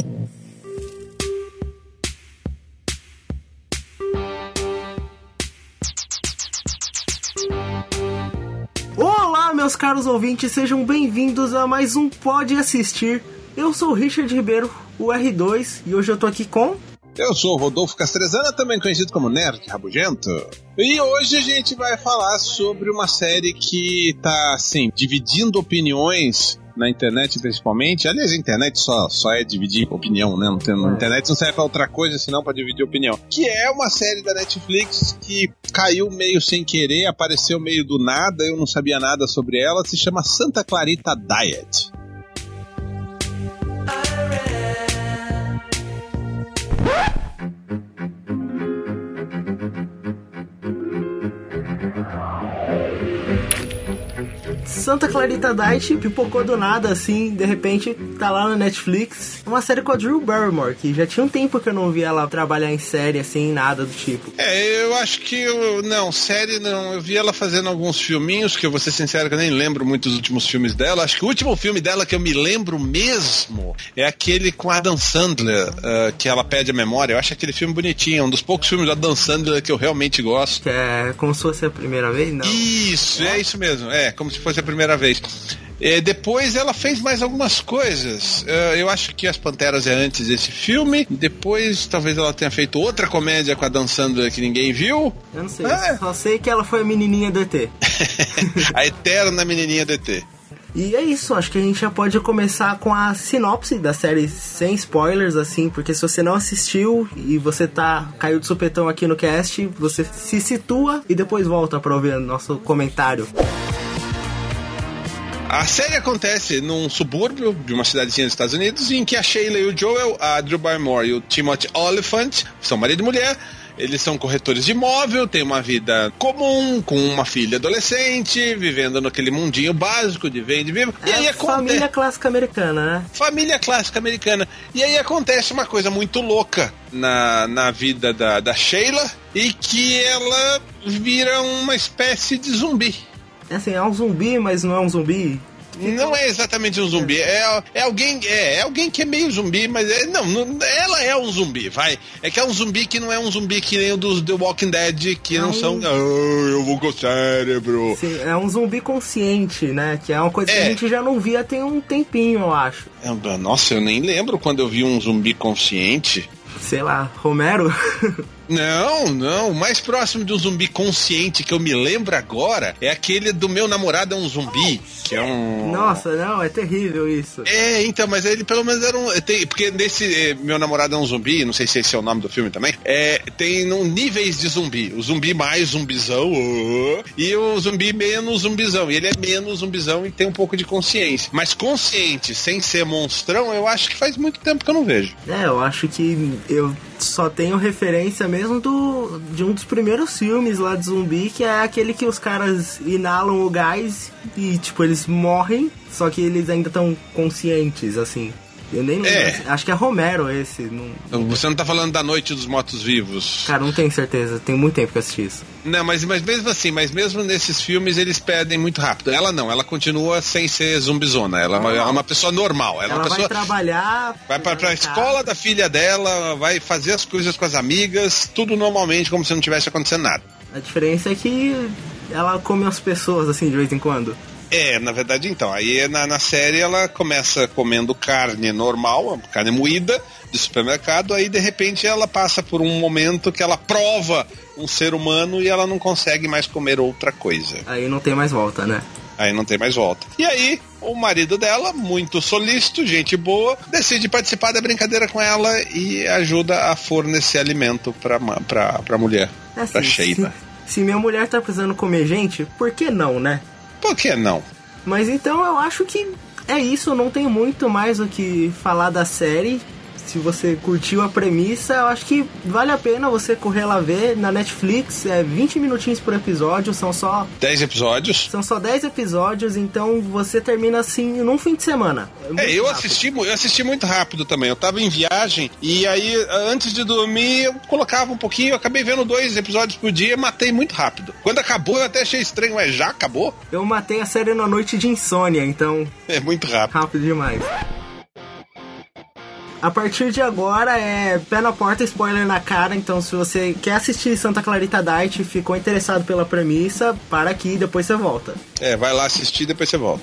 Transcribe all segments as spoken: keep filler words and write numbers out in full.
Olá, meus caros ouvintes, sejam bem-vindos a mais um Pode Assistir. Eu sou o Richard Ribeiro, o R dois, e hoje eu tô aqui com... Eu sou o Rodolfo Castrezana, também conhecido como Nerd Rabugento. E hoje a gente vai falar sobre uma série que tá, assim, dividindo opiniões na internet principalmente. Aliás, a internet só, só é dividir opinião, né? Não tem, na internet não serve pra outra coisa senão pra dividir opinião. Que é uma série da Netflix que caiu meio sem querer, apareceu meio do nada, eu não sabia nada sobre ela, se chama Santa Clarita Diet. Santa Clarita Diet pipocou do nada, assim, de repente tá lá na Netflix. Uma série com a Drew Barrymore, que já tinha um tempo que eu não via ela trabalhar em série, assim, nada do tipo. É, eu acho que, eu, não, série não, eu vi ela fazendo alguns filminhos, que eu vou ser sincero que eu nem lembro muito dos últimos filmes dela. Acho que o último filme dela que eu me lembro mesmo é aquele com a Adam Sandler, uh, que ela perde a memória. Eu acho aquele filme bonitinho, é um dos poucos filmes da Adam Sandler que eu realmente gosto. Que é como se fosse a primeira vez, não? Isso, é, é isso mesmo, é, como se fosse a primeira vez. É, depois ela fez mais algumas coisas. Uh, eu acho que As Panteras é antes desse filme. Depois talvez ela tenha feito outra comédia com a Dan Sandler que ninguém viu. Eu não sei, ah. só sei que ela foi a menininha do E T. A eterna menininha do E T. E é isso, acho que a gente já pode começar com a sinopse da série sem spoilers, assim, porque se você não assistiu e você tá caiu de supetão aqui no cast, você se situa e depois volta pra ouvir nosso comentário. A série acontece num subúrbio de uma cidadezinha dos Estados Unidos em que a Sheila e o Joel, a Drew Barrymore e o Timothy Olyphant, são marido e mulher. Eles são corretores de imóvel, têm uma vida comum, com uma filha adolescente, vivendo naquele mundinho básico de vende e viva. É, e aí acontece... família clássica americana, né? Família clássica americana. E aí acontece uma coisa muito louca na, na vida da, da Sheila, e que ela vira uma espécie de zumbi. É assim, é um zumbi, mas não é um zumbi. Não é exatamente um zumbi, é, é, alguém, é, é alguém que é meio zumbi, mas é, não, não, ela é um zumbi, vai. É que é um zumbi que não é um zumbi que nem o dos The Walking Dead, que não, não são, oh, eu vou com o cérebro. Sim, é um zumbi consciente, né, que é uma coisa é. que a gente já não via tem um tempinho, eu acho. Nossa, eu nem lembro quando eu vi um zumbi consciente. Sei lá, Romero? Não, não. O mais próximo de um zumbi consciente que eu me lembro agora é aquele do Meu Namorado é um Zumbi, que é um... Nossa, não, é terrível isso. É, então, mas ele pelo menos era um... Tem, porque nesse é, Meu Namorado é um Zumbi, não sei se esse é o nome do filme também, é, tem um, níveis de zumbi. O zumbi mais zumbizão uh, e o zumbi menos zumbizão. E ele é menos zumbizão e tem um pouco de consciência. Mas consciente, sem ser monstrão, eu acho que faz muito tempo que eu não vejo. É, eu acho que eu só tenho referência mesmo do, de um dos primeiros filmes lá de zumbi, que é aquele que os caras inalam o gás e, tipo, eles morrem, só que eles ainda estão conscientes, assim. Eu nem lembro. É. Acho que é Romero esse. Não... Você não tá falando da Noite dos Mortos-Vivos? Cara, não tenho certeza. Tem muito tempo que eu assisti isso. Não, mas, mas mesmo assim, mas mesmo nesses filmes eles perdem muito rápido. Ela não, ela continua sem ser zumbizona. Ela, ela é uma pessoa normal. Ela, ela é uma vai pessoa, trabalhar... Vai pra, pra escola da filha dela, vai fazer as coisas com as amigas, tudo normalmente, como se não tivesse acontecendo nada. A diferença é que ela come as pessoas, assim, de vez em quando. É, na verdade, então, aí na, na série ela começa comendo carne normal, carne moída de supermercado, aí de repente ela passa por um momento que ela prova um ser humano e ela não consegue mais comer outra coisa. Aí não tem mais volta, né? Aí não tem mais volta. E aí, o marido dela, muito solícito, gente boa, decide participar da brincadeira com ela e ajuda a fornecer alimento pra, pra, pra mulher, é assim, pra Sheila. Se, se minha mulher tá precisando comer gente, por que não, né? Por que não? Mas então eu acho que é isso, eu não tenho muito mais o que falar da série. Se você curtiu a premissa, eu acho que vale a pena você correr lá ver na Netflix. É vinte minutinhos por episódio, são só... dez episódios? São só dez episódios, então você termina assim num fim de semana. É, é eu assisti, eu assisti muito rápido também. Eu tava em viagem e aí, antes de dormir, eu colocava um pouquinho, eu acabei vendo dois episódios por dia e matei muito rápido. Quando acabou, eu até achei estranho, mas já acabou? Eu matei a série na noite de insônia, então... É muito rápido. Rápido demais. A partir de agora é pé na porta, spoiler na cara, então se você quer assistir Santa Clarita Diet e ficou interessado pela premissa, para aqui e depois você volta. É, vai lá assistir e depois você volta.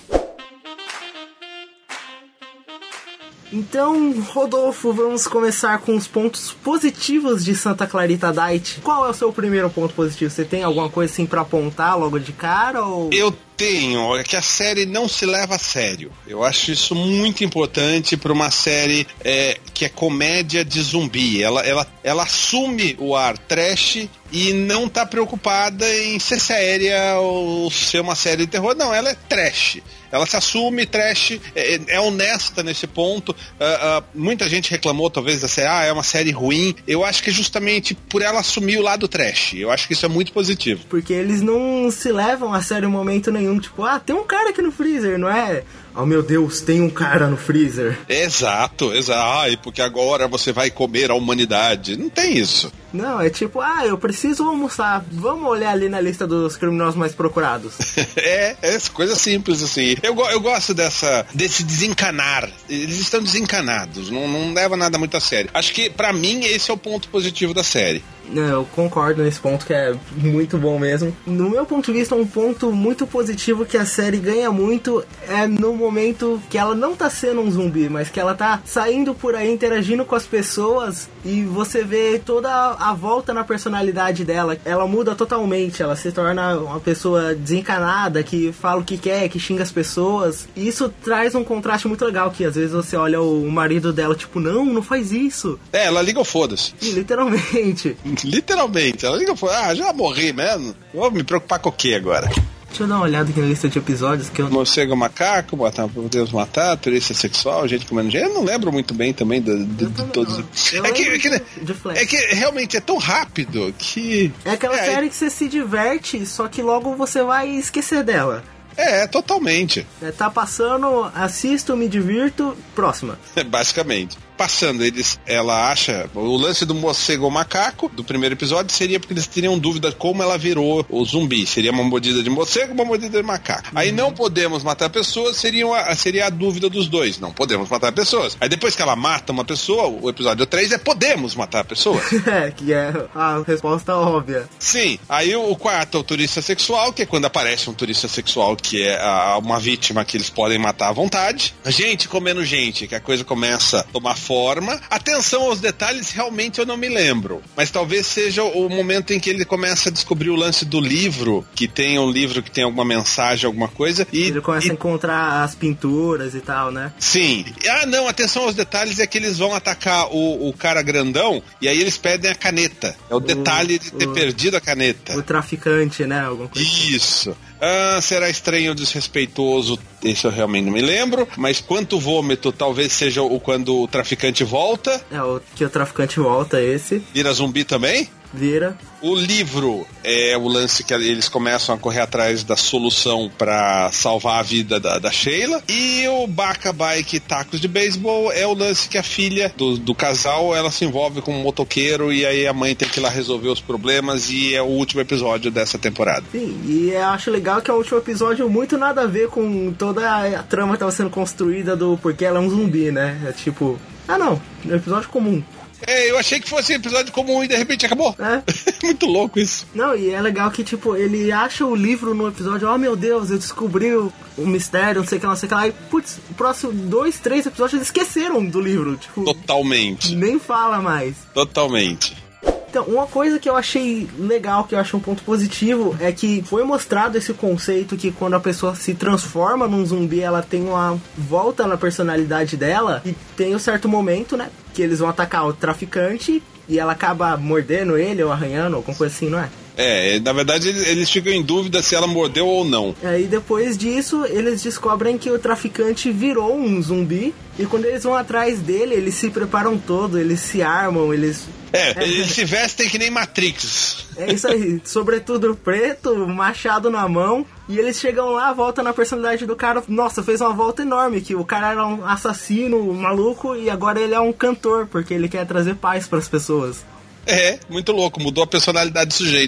Então, Rodolfo, vamos começar com os pontos positivos de Santa Clarita Diet. Qual é o seu primeiro ponto positivo? Você tem alguma coisa assim pra apontar logo de cara? Ou... Eu tenho, é que a série não se leva a sério. Eu acho isso muito importante para uma série é, que é comédia de zumbi. Ela, ela, ela assume o ar trash e não tá preocupada em ser séria ou ser uma série de terror. Não, ela é trash. Ela se assume trash, é, é honesta nesse ponto. Uh, uh, muita gente reclamou, talvez, da série, ah, é uma série ruim. Eu acho que é justamente por ela assumir o lado trash. Eu acho que isso é muito positivo. Porque eles não se levam a sério em momento nenhum. Tipo, ah, tem um cara aqui no freezer, não é? Oh, meu Deus, tem um cara no freezer. Exato, exato. Ai, porque agora você vai comer a humanidade. Não tem isso. Não, é tipo, ah, eu preciso almoçar. Vamos olhar ali na lista dos criminosos mais procurados. é, é coisa simples assim. Eu, eu gosto dessa, desse desencanar. Eles estão desencanados, não, não leva nada muito a sério. Acho que, pra mim, esse é o ponto positivo da série. Eu concordo nesse ponto, que é muito bom mesmo. No meu ponto de vista, um ponto muito positivo que a série ganha muito é no momento que ela não tá sendo um zumbi, mas que ela tá saindo por aí, interagindo com as pessoas, e você vê toda a volta na personalidade dela. Ela muda totalmente, ela se torna uma pessoa desencanada, que fala o que quer, que xinga as pessoas. E isso traz um contraste muito legal, que às vezes você olha o marido dela, tipo, não, não faz isso. É, ela liga o foda-se. E, literalmente. Literalmente, ela liga o foda-se. Ah, já morri mesmo. Vou me preocupar com o que agora? Deixa eu dar uma olhada aqui na lista de episódios que eu... Morcego macaco, matar, Deus matar, turista sexual, gente comendo gente. Eu não lembro muito bem também de, de, de todos. É que, é, que, é que realmente é tão rápido que... É aquela é, série que você se diverte, só que logo você vai esquecer dela. É, totalmente. É, tá passando, assisto, me divirto, próxima. Basicamente. Passando, eles, ela acha... O lance do morcego macaco, do primeiro episódio, seria porque eles teriam dúvida como ela virou o zumbi. Seria uma mordida de morcego, uma mordida de macaco. Uhum. Aí não podemos matar pessoas, seria a, seria a dúvida dos dois. Não podemos matar pessoas. Aí depois que ela mata uma pessoa, o episódio três é podemos matar pessoas. É, que é a resposta óbvia. Sim. Aí o, o quarto é o turista sexual, que é quando aparece um turista sexual que é a, uma vítima que eles podem matar à vontade. Gente comendo gente, que a coisa começa a tomar forma. Atenção aos detalhes, realmente eu não me lembro. Mas talvez seja o momento em que ele começa a descobrir o lance do livro, que tem um livro que tem alguma mensagem, alguma coisa. E ele começa e... a encontrar as pinturas e tal, né? Sim. Ah, não, atenção aos detalhes é que eles vão atacar o, o cara grandão e aí eles pedem a caneta. É o, o detalhe de ter o, perdido a caneta. O traficante, né? Alguma coisa. Isso. Ah, será estranho ou desrespeitoso? Esse eu realmente não me lembro. Mas quanto vômito, talvez seja o quando o traficante volta. É, o que o traficante volta, esse. Vira zumbi também? Vira. O livro é o lance que eles começam a correr atrás da solução pra salvar a vida da, da Sheila. E o Baca Bike Tacos de Beisebol é o lance que a filha do, do casal, ela se envolve com um motoqueiro e aí a mãe tem que ir lá resolver os problemas e é o último episódio dessa temporada. Sim, e eu acho legal que é o último episódio muito nada a ver com toda a trama que estava sendo construída do porque ela é um zumbi, né? É tipo, ah não, é um episódio comum. É, eu achei que fosse um episódio comum e de repente acabou. É. Muito louco isso. Não, e é legal que, tipo, ele acha o livro no episódio, oh meu Deus, eu descobri o, o mistério, não sei o que, não sei o que lá. E, putz, o próximo dois, três episódios eles esqueceram do livro. Tipo, totalmente. Nem fala mais. Totalmente. Então, uma coisa que eu achei legal, que eu achei um ponto positivo, é que foi mostrado esse conceito que quando a pessoa se transforma num zumbi, ela tem uma volta na personalidade dela, e tem um certo momento, né, que eles vão atacar o traficante, e ela acaba mordendo ele, ou arranhando, ou alguma coisa assim, não é? É, na verdade eles, eles ficam em dúvida se ela mordeu ou não. É, e depois disso, eles descobrem que o traficante virou um zumbi, e quando eles vão atrás dele, eles se preparam todo, eles se armam, eles... É, é, eles se vestem que nem Matrix. É isso aí, sobretudo preto, machado na mão. E eles chegam lá, voltam na personalidade do cara. Nossa, fez uma volta enorme, que o cara era um assassino, um maluco, e agora ele é um cantor, porque ele quer trazer paz pras pessoas. É, muito louco, mudou a personalidade do sujeito.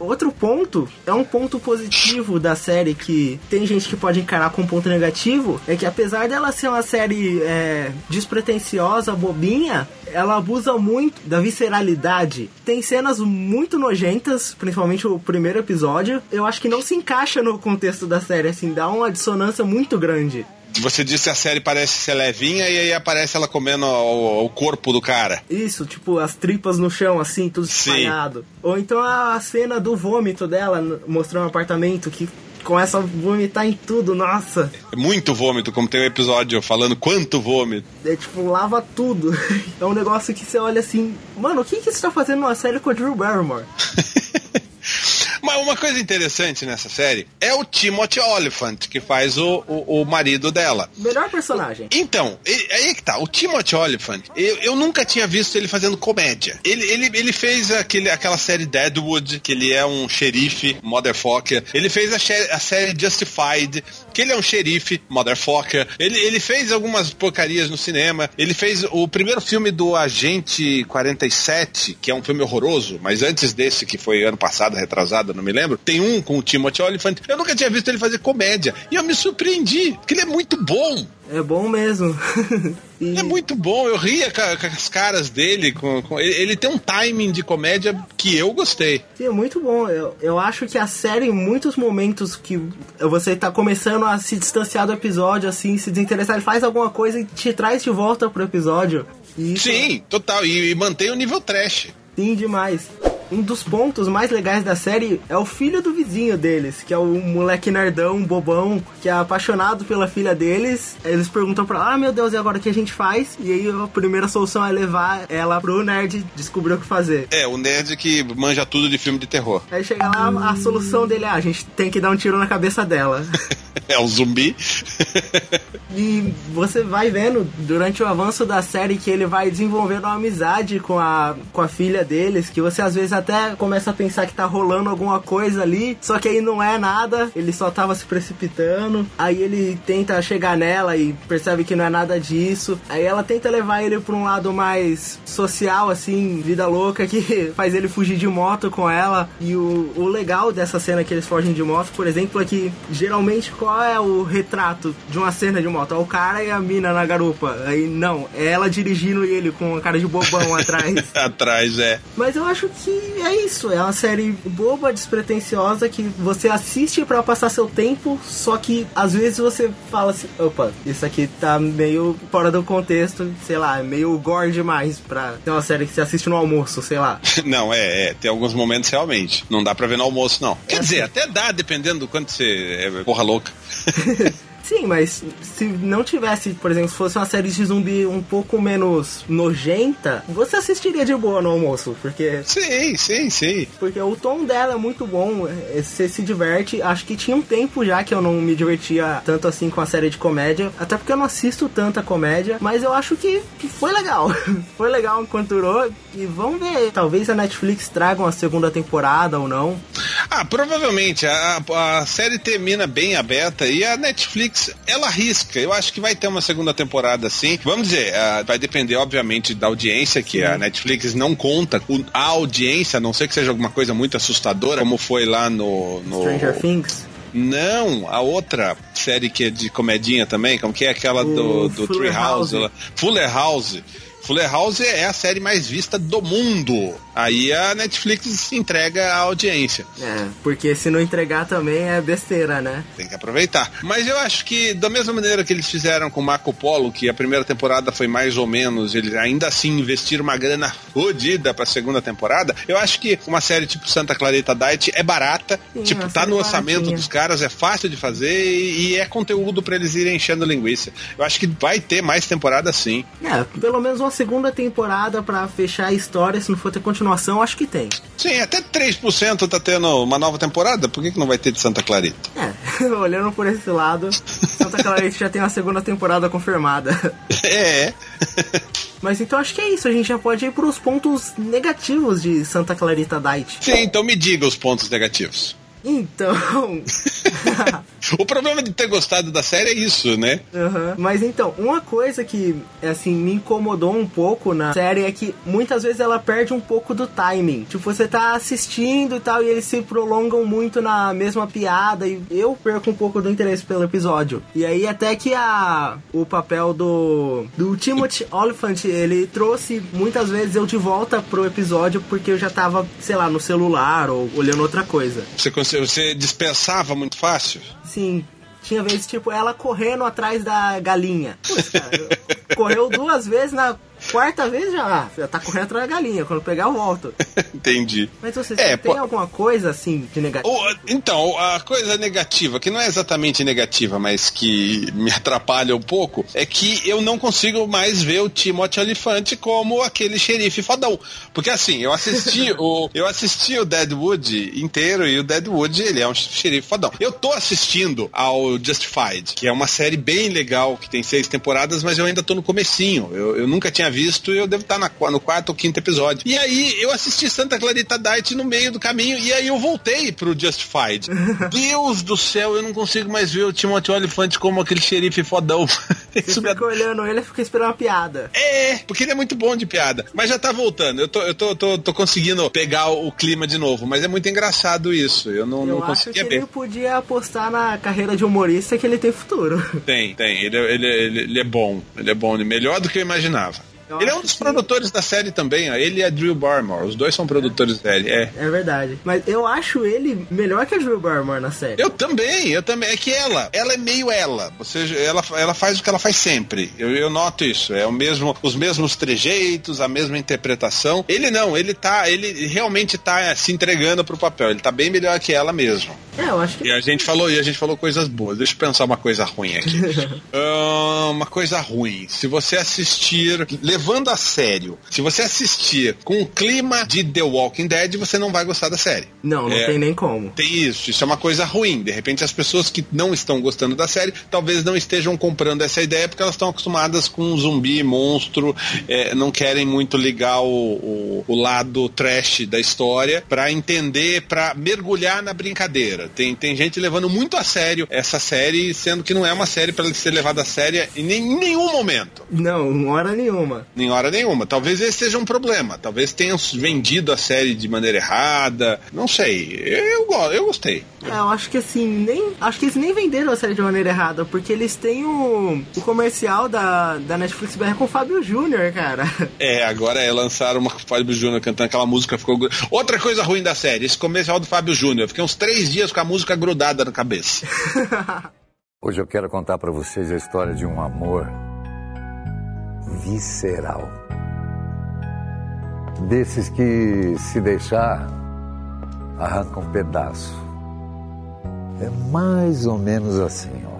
outro ponto, é um ponto positivo da série que tem gente que pode encarar como ponto negativo, é que apesar dela ser uma série é, despretensiosa, bobinha, ela abusa muito da visceralidade. Tem cenas muito nojentas, principalmente o primeiro episódio. Eu acho que não se encaixa no contexto da série, assim, dá uma dissonância muito grande. Você disse que a série parece ser levinha e aí aparece ela comendo o, o corpo do cara. Isso, tipo, as tripas no chão, assim, tudo espalhado. Ou então a cena do vômito dela, mostrando um apartamento que começa a vomitar em tudo, nossa. É muito vômito, como tem um episódio falando quanto vômito. É tipo, lava tudo. É um negócio que você olha assim, mano, o que que você tá fazendo numa série com a Drew Barrymore? Mas uma coisa interessante nessa série é o Timothy Olyphant, que faz o, o, o marido dela. Melhor personagem. Então, ele, aí que tá, o Timothy Olyphant, eu, eu nunca tinha visto ele fazendo comédia. Ele, ele, ele fez aquele, aquela série Deadwood, que ele é um xerife, motherfucker. Ele fez a, a série Justified, que ele é um xerife, motherfucker. Ele, ele fez algumas porcarias no cinema. Ele fez o primeiro filme do Agente quarenta e sete, que é um filme horroroso, mas antes desse, que foi ano passado, retrasado, não me lembro, tem um com o Timothy Olyphant. Eu nunca tinha visto ele fazer comédia. E eu me surpreendi, porque ele é muito bom. É bom mesmo. E... é muito bom, eu ria com, com as caras dele. Com, com, ele, ele tem um timing de comédia que eu gostei. Sim, é muito bom. Eu, eu acho que a série, em muitos momentos que você tá começando a se distanciar do episódio, assim, se desinteressar, ele faz alguma coisa e te traz de volta pro episódio. E isso... Sim, total. E, e mantém o nível trash. Sim, demais. Um dos pontos mais legais da série é o filho do vizinho deles, que é o moleque nerdão, bobão, que é apaixonado pela filha deles. Eles perguntam pra ela, ah, meu Deus, e agora o que a gente faz? E aí a primeira solução é levar ela pro nerd descobrir o que fazer. É, o nerd que manja tudo de filme de terror. Aí chega lá, a solução dele é, ah, a gente tem que dar um tiro na cabeça dela. É o zumbi. E você vai vendo durante o avanço da série que ele vai desenvolvendo uma amizade com a, com a filha deles, que você às vezes até começa a pensar que tá rolando alguma coisa ali, só que aí não é nada, ele só tava se precipitando. Aí ele tenta chegar nela e percebe que não é nada disso. Aí ela tenta levar ele pra um lado mais social, assim, vida louca, que faz ele fugir de moto com ela. E o, o legal dessa cena que eles fogem de moto, por exemplo, é que geralmente qual é o retrato de uma cena de moto? É o cara e a mina na garupa. Aí não, é ela dirigindo ele com a cara de bobão atrás. Atrás, é. Mas eu acho que é isso, é uma série boba, despretensiosa, que você assiste pra passar seu tempo, só que às vezes você fala assim, opa, isso aqui tá meio fora do contexto, sei lá, é meio gore demais pra ter uma série que você assiste no almoço, sei lá. Não, é, é, tem alguns momentos realmente, não dá pra ver no almoço, não. Quer é dizer, assim. Até dá, dependendo do quanto você é porra louca. Sim, mas se não tivesse, por exemplo, se fosse uma série de zumbi um pouco menos nojenta, você assistiria de boa no almoço, porque... Sim, sim, sim. Porque o tom dela é muito bom, você se diverte. Acho que tinha um tempo já que eu não me divertia tanto assim com a série de comédia, até porque eu não assisto tanta comédia, mas eu acho que, que foi legal. Foi legal enquanto durou, e vamos ver, talvez a Netflix traga uma segunda temporada ou não. Ah, provavelmente, a, a série termina bem aberta e a Netflix, ela arrisca. Eu acho que vai ter uma segunda temporada sim. Vamos dizer, uh, vai depender obviamente da audiência, que sim. A Netflix não conta com a audiência, a não ser que seja alguma coisa muito assustadora, como foi lá no... no... Stranger Things? Não, a outra série que é de comedinha também, como que é aquela do, do Tree House, House. Fuller House. Fuller House é a série mais vista do mundo. Aí a Netflix entrega a audiência. É, porque se não entregar também é besteira, né? Tem que aproveitar. Mas eu acho que da mesma maneira que eles fizeram com Marco Polo, que a primeira temporada foi mais ou menos, eles ainda assim investiram uma grana fodida pra segunda temporada, eu acho que uma série tipo Santa Clarita Diet é barata, sim, tipo, tá no orçamento baratinha dos caras, é fácil de fazer e, e é conteúdo pra eles irem enchendo linguiça. Eu acho que vai ter mais temporada sim. É, pelo menos uma segunda temporada pra fechar a história, se não for ter continuação, acho que tem. Sim, até três por cento tá tendo uma nova temporada, por que que não vai ter de Santa Clarita? É, olhando por esse lado, Santa Clarita já tem uma segunda temporada confirmada. É. Mas então acho que é isso, a gente já pode ir pros pontos negativos de Santa Clarita Diet. Sim, então me diga os pontos negativos. Então... O problema de ter gostado da série é isso, né? Uhum. Mas então, uma coisa que, assim, me incomodou um pouco na série é que muitas vezes ela perde um pouco do timing. Tipo, você tá assistindo e tal, e eles se prolongam muito na mesma piada, e eu perco um pouco do interesse pelo episódio. E aí até que a, o papel do, do Timothy Olyphant, ele trouxe muitas vezes eu de volta pro episódio, porque eu já tava, sei lá, no celular ou olhando outra coisa. Você, você dispensava muito fácil? Sim. Tinha vezes, tipo, ela correndo atrás da galinha. Putz, cara, correu duas vezes, na quarta vez já, já tá correndo atrás da galinha. Quando pegar, eu volto. Entendi. Mas você, é, você tem pô... alguma coisa, assim, de negativo? Oh, então, a coisa negativa, que não é exatamente negativa, mas que me atrapalha um pouco, é que eu não consigo mais ver o Timothy Olyphant como aquele xerife fodão. Porque assim, eu assisti o eu assisti o Deadwood inteiro, e o Deadwood, ele é um xerife fodão. Eu tô assistindo ao Justified, que é uma série bem legal, que tem seis temporadas, mas eu ainda tô no comecinho. Eu, eu nunca tinha visto, e eu devo estar na, no quarto ou quinto episódio. E aí, eu assisti Santa Clarita Diet no meio do caminho, e aí eu voltei pro Justified. Deus do céu, eu não consigo mais ver o Timothy Olyphant como aquele xerife fodão. Você fica me... olhando ele e fica esperando uma piada. É, porque ele é muito bom de piada. Mas já tá voltando. Eu tô, eu tô, tô, tô conseguindo pegar o, o clima de novo, mas é muito engraçado isso. Eu não, eu não conseguia ver. Eu acho que ele podia apostar na carreira de humorista, que ele tem futuro. Tem, tem. Ele, ele, ele, ele é bom. Ele é bom. Melhor do que eu imaginava. Eu ele é um dos que... produtores da série também, ó. Ele e a Drew Barrymore. Os dois são produtores é. da série, é. É verdade. Mas eu acho ele melhor que a Drew Barrymore na série. Eu também, eu também. É que ela, ela é meio ela. Ou seja, ela, ela faz o que ela faz sempre. Eu, eu noto isso. É o mesmo, os mesmos trejeitos, a mesma interpretação. Ele não, ele tá, ele realmente tá se entregando pro papel. Ele tá bem melhor que ela mesmo. É, eu acho que... E a gente falou, e a gente falou coisas boas. Deixa eu pensar uma coisa ruim aqui. uh, uma coisa ruim. Se você assistir... Levando a sério, se você assistir com o clima de The Walking Dead, você não vai gostar da série. Não, não é, tem nem como. Tem isso, isso é uma coisa ruim. De repente as pessoas que não estão gostando da série, talvez não estejam comprando essa ideia, porque elas estão acostumadas com zumbi, monstro, é, não querem muito ligar o, o, o lado trash da história pra entender, pra mergulhar na brincadeira. Tem, tem gente levando muito a sério essa série, sendo que não é uma série pra ser levada a sério em, nem, em nenhum momento. Não, em hora nenhuma. Em hora nenhuma. Talvez esse seja um problema. Talvez tenham vendido a série de maneira errada. Não sei. Eu, eu, eu gostei. É, eu acho que assim, nem. Acho que eles nem venderam a série de maneira errada, porque eles têm o, o comercial da, da Netflix B R com o Fábio Júnior, cara. É, agora é, lançaram uma Fábio Júnior cantando aquela música. Ficou... Outra coisa ruim da série, esse comercial do Fábio Júnior. Fiquei uns três dias com a música grudada na cabeça. Hoje eu quero contar pra vocês a história de um amor visceral. Desses que, se deixar, arranca um pedaço. É mais ou menos assim, ó.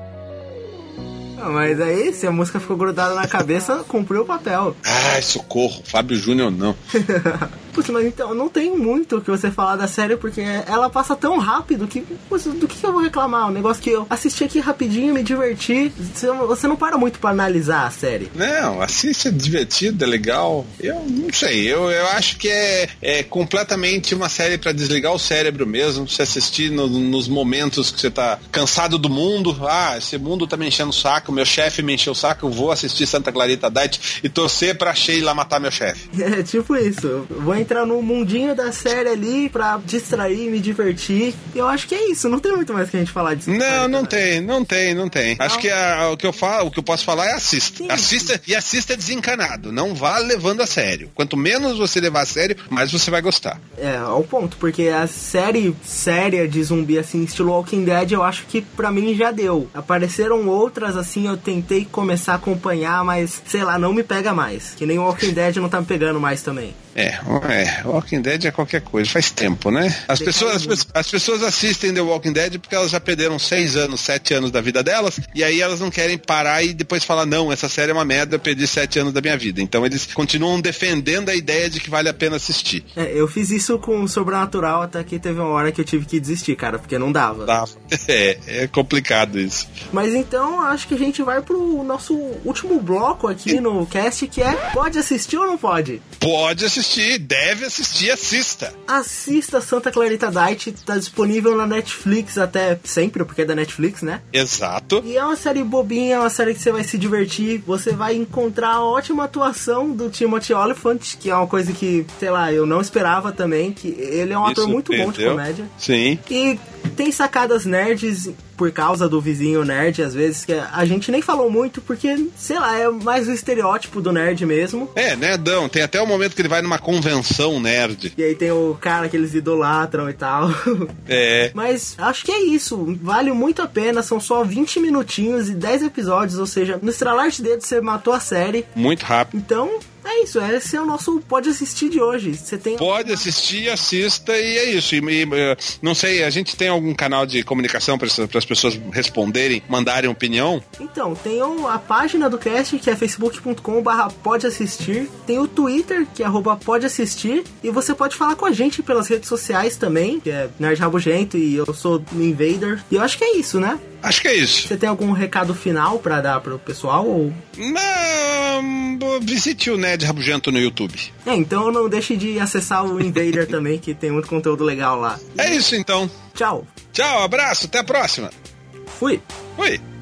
Mas aí, se a música ficou grudada na cabeça, cumpriu o papel. Ai, socorro, Fábio Júnior não. Putz, mas então, não tem muito o que você falar da série, porque ela passa tão rápido que, putz, do que eu vou reclamar? Um negócio que eu assisti aqui rapidinho, me diverti. Você não para muito pra analisar a série. Não, assiste, é divertido, é legal. Eu não sei, eu, eu acho que é, é completamente uma série pra desligar o cérebro mesmo. Você assistir no, nos momentos que você tá cansado do mundo. Ah, esse mundo tá me enchendo o saco, meu chefe me encheu o saco, eu vou assistir Santa Clarita Diet e torcer pra Sheila matar meu chefe. É, tipo isso. Vou entrar no mundinho da série ali pra distrair, me divertir. Eu acho que é isso, não tem muito mais que a gente falar disso. Não, não tem, não tem, não tem. Não. Acho que a, o que eu falo, o que eu posso falar é assista. Sim. Assista e assista desencanado. Não vá levando a sério. Quanto menos você levar a sério, mais você vai gostar. É, ao ponto, porque a série séria de zumbi, assim, estilo Walking Dead, eu acho que pra mim já deu. Apareceram outras, assim, eu tentei começar a acompanhar, mas, sei lá, não me pega mais. Que nem o Walking Dead não tá me pegando mais também. É, é, Walking Dead é qualquer coisa, faz tempo, né? As pessoas, as, as pessoas assistem The Walking Dead porque elas já perderam seis anos, sete anos da vida delas, e aí elas não querem parar e depois falar, não, essa série é uma merda, eu perdi sete anos da minha vida. Então eles continuam defendendo a ideia de que vale a pena assistir. É, eu fiz isso com o Sobrenatural até que teve uma hora que eu tive que desistir, cara, porque não dava. Dava. É, é complicado isso. Mas então, acho que a gente vai pro nosso último bloco aqui no cast, que é, pode assistir ou não pode? Pode assistir. assistir, deve assistir, assista. Assista Santa Clarita Diet, tá disponível na Netflix até sempre, porque é da Netflix, né? Exato. E é uma série bobinha, é uma série que você vai se divertir, você vai encontrar a ótima atuação do Timothy Olyphant, que é uma coisa que, sei lá, eu não esperava também, que ele é um ator muito bom de comédia. Sim. E tem sacadas nerds por causa do vizinho nerd, às vezes, que a gente nem falou muito, porque, sei lá, é mais o estereótipo do nerd mesmo. É, nerdão. Tem até o momento que ele vai numa convenção nerd. E aí tem o cara que eles idolatram e tal. É. Mas acho que é isso. Vale muito a pena. São só vinte minutinhos e dez episódios, ou seja, no estralar de dedo você matou a série. Muito rápido. Então... é isso, esse é o nosso Pode Assistir de hoje. Você tem... Pode assistir, assista e é isso. E, e, não sei, a gente tem algum canal de comunicação para as pessoas responderem, mandarem opinião? Então, tem a página do cast, que é facebook ponto com barra pode assistir. Tem o Twitter, que é arroba pode assistir. E você pode falar com a gente pelas redes sociais também, que é Nerd Rabugento e eu sou Invader. E eu acho que é isso, né? Acho que é isso. Você tem algum recado final pra dar pro pessoal? Ou... não, visite o Nerd Rabugento no YouTube. É, então não deixe de acessar o Invader também, que tem muito conteúdo legal lá. É isso então. Tchau. Tchau, abraço, até a próxima. Fui. Fui.